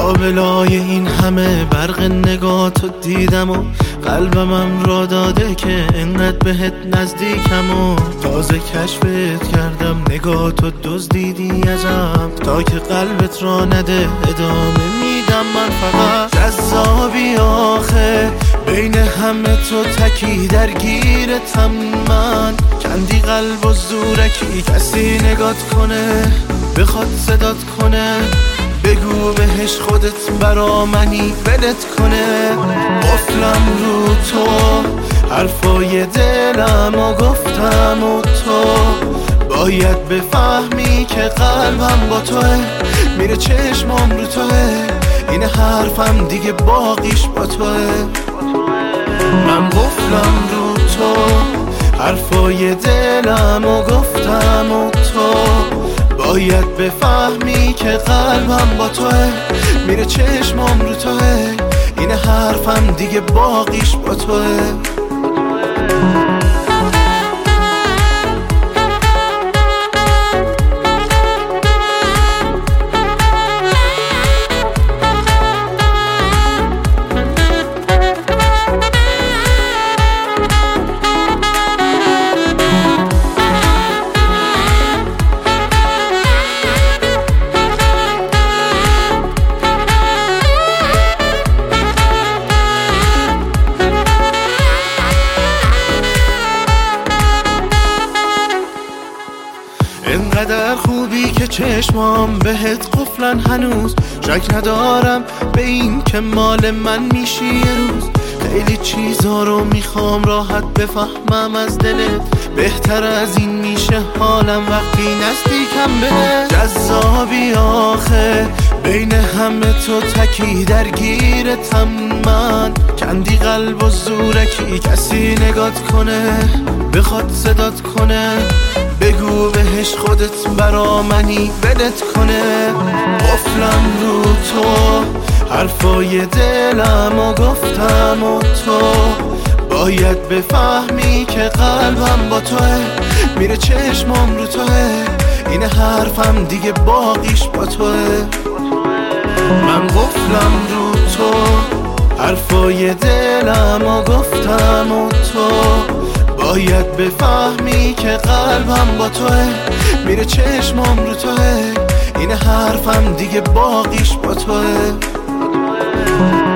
لابلای این همه برق نگاتو دیدم و قلبمم را داده که انقدر بهت نزدیکم و تازه کشفت کردم. نگاتو دزدیدی ازم تا که قلبت را نده ادامه میدم. من فقط جذابی آخه بین همه تو تکی درگیرتم. من کندی قلب و زورکی کسی نگات کنه بخواد صدات کنه بگو بهش خودت برا منی ولت کنه. قفلم رو تو حرفای دلم و گفتم و تو باید بفهمی که قلبم با توه میره چشمم رو توه این حرفم دیگه باقیش با توه. من قفلم رو تو حرفای دلم و گفتم و تو باید بفهمی که قلبم با توه میره چشمم رو توه این حرفم دیگه باقیش با توه. انقدر خوبی که چشمام بهت قفلن هنوز شک ندارم به این که مال من میشی یه روز. خیلی چیزا رو میخوام راحت بفهمم از دلت بهتر از این میشه حالم وقتی نزدیکم بهت. جذابی آخه بین همه تو تکی درگیرتم. من کندی قلب و زورکی کسی نگات کنه بخواد صدات کنه بگو بهش خودت برا منی ولت کنه. قفلم رو تو حرفای دلم و گفتم و تو باید بفهمی که قلبم با توه میره چشمم رو توه این حرفم دیگه باقیش با توه. من قفلم رو تو حرفای دلم و گفتم و تو باید بفهمی که قلبم با توه میره چشمم رو توه این حرفم دیگه باقیش با توه.